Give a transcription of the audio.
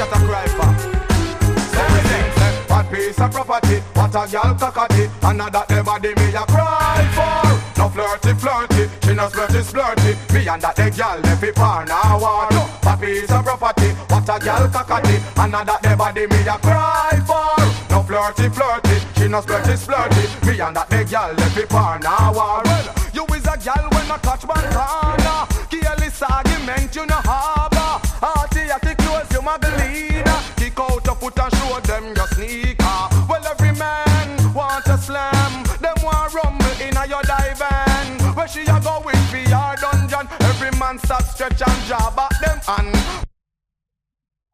cat a cry for. So we say, what piece of property, what a girl cockatty, and that the body me a cry for. No flirty, flirty, she no splurty, splurty. Me and that the girl left it for now war. What piece of property, what a girl cockatty, and that the body me a cry for. No flirty, flirty, she no splurty, splurty. Me and that the girl left it for now war. Well, you is a girl when I touch one corner. Careless argument you no harbor. Hearty at the close you my leader. Kick out your foot and show them your sneaker. Well every man want a slam. Them want rumble in a your diving. Where she a go with for your dungeon. Every man stop stretch and jab at them and